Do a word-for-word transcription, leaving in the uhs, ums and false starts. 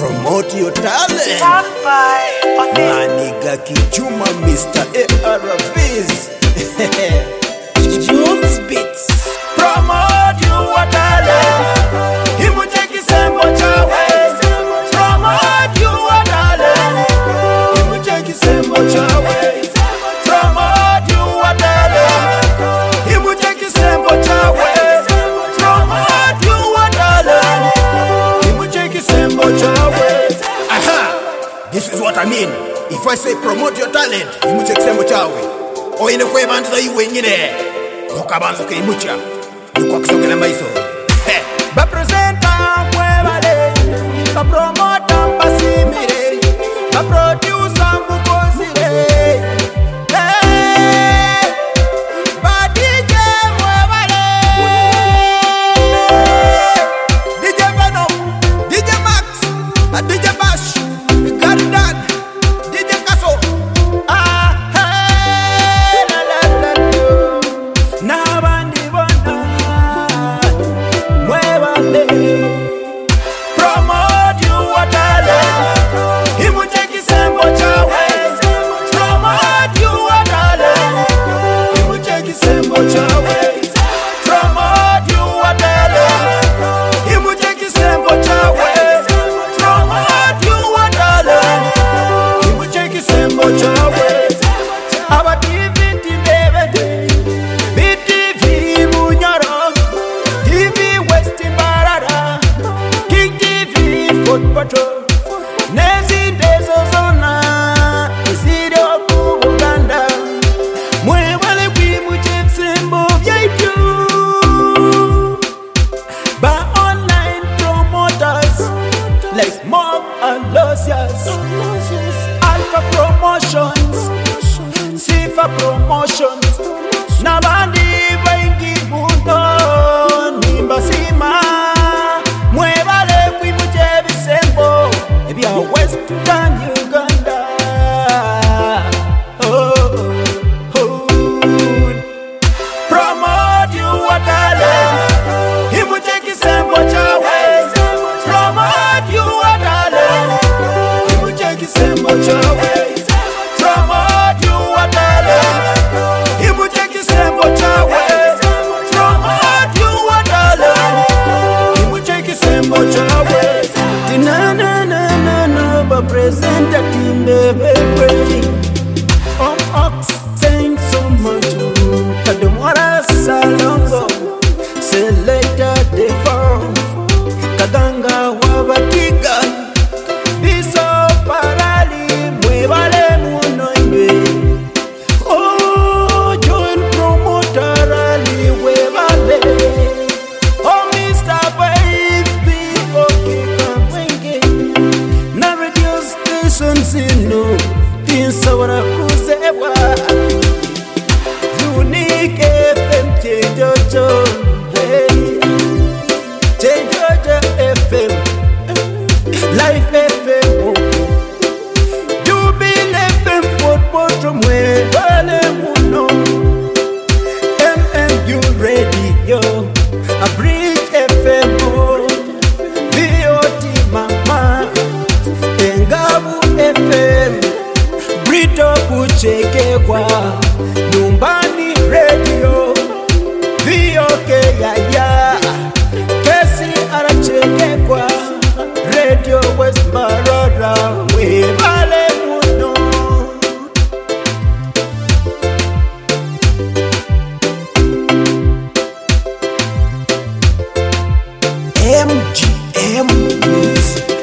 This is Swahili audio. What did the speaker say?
Promote your talent. Stand by on this. Maniga Kijuma, Mister A R V's. Jules Beats. Promote your talent. Himu cheki sembo chawe. Promote your talent. Himu cheki sembo chawe. Promote your talent. Himu cheki sembo chawe. Promote your talent. Himu cheki sembo chawe. Aha! This is what I mean. If I say promote your talent, himu cheki sembo chawe. O ine kwe bandiza iwe nyine. Ukabanza kuimucha. Kwa kisongela maiso. Ba presenta mwebale. Ba promota mpasimire. Ba producer mbukozire. Ba D J mwebale. D J Venom, D J Max, D J Bash, Gardan, D J Kaso. Ah, hey, la la la. Na bandi bona. Mwebale. Promote your talent. Himu cheki sembo chawe. Promote your talent. Himu cheki sembo chawe. Promote your talent. Himu cheki sembo chawe. Promote your talent. Himu cheki sembo chawe. Aba T V Tibebe, B T V Munyoro, T V West Barada, King T V Foot Patrol, Nezi Dezo Zona, Isidio Kubuganda, Mwebale Kwimu Chepsimbo Vyaitu, Ba online promoters, like Mob and Losias, Alpha Promotions, Sifa Promotions, Nabandi Baingi Mundo, Nimbasima, Mwebale Kwimu Chebisembo, Ebia Western Uganda. Oh, oh, oh. Promote your talent. Himu cheki sembo chawe. Promote your talent. Himu cheki sembo chawe. Promote your talent. Himu cheki sembo chawe. Promote your talent. Himu cheki sembo chawe. Tina na na na na ba presenta Kimbebe Brady. On Ox saying so much. Kadumwara Salongo. Selecta Defo. Kaganga Wabakiga. Biso Parali. Mwebale Munoibe. Oh, join promoter Ali Webale. Oh, Mister Five people kick wenge. Na radio stations ino. Tinsawara kuzewa. Unique F M Chenjojo. Hey. Chenjojo F M. Life F M. Jubil F M Football Mwebale Muno. M M U Radio. A Bridge F M. V O T Mama. Engabu F M. Brito Kuchekekwa. Nyumbani Radio. V O K Yaya. Kesi Arachekekwa. Radio West Marora. Mwebale Muno. M G M Music.